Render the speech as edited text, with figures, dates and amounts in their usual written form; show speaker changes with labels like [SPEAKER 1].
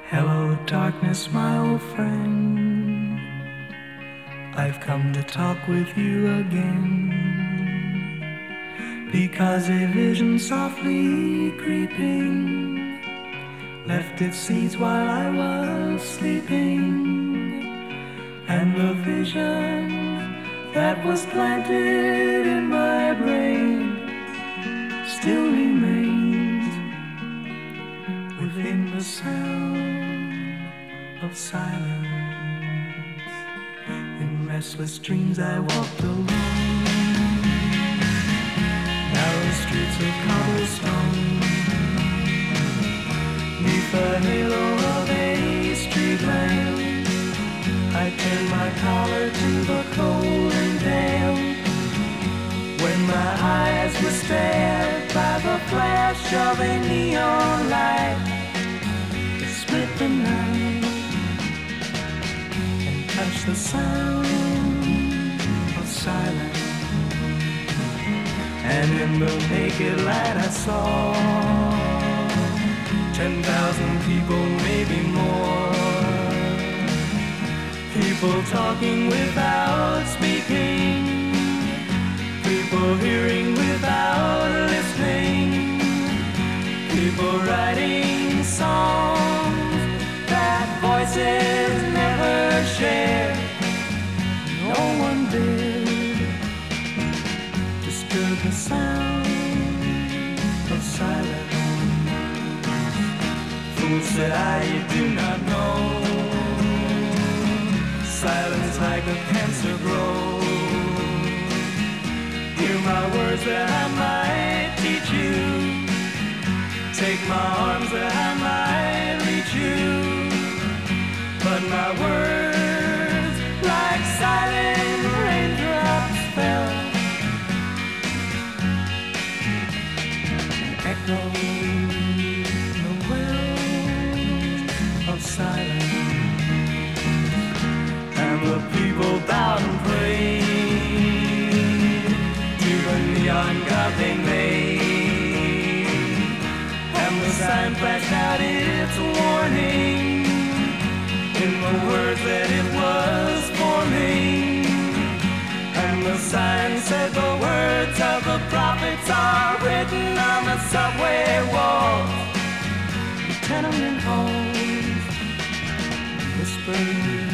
[SPEAKER 1] Hello, darkness, my old friend. I've come to talk with you again, because a vision softly creeping left its seeds while I was sleeping, and the vision that was planted in my brain still remains within the sound of silence. In restless dreams I walked alone, narrow streets of cobblestone, neath the halo of a street lamp. I turned my collar to the cold and damp, when my eyes were stared by the flash of a neon light that split the night and touched the sound of silence. And in the naked light I saw 10,000 people, maybe more, people talking without speaking, people hearing without listening, people writing songs that voices never shared. No one did disturb the sound of silence. Fool, said I, you do not know, silence like a cancer grows. Hear my words that I might teach you, take my arms that I might reach you, but my words like silent raindrops fell, echoing the wells of silence. And the people bowed and prayed to the neon god they made, and the sign flashed out its warning in the words that it was forming. And the sign said the words of the prophets are written on the subway walls, the tenement halls, whispering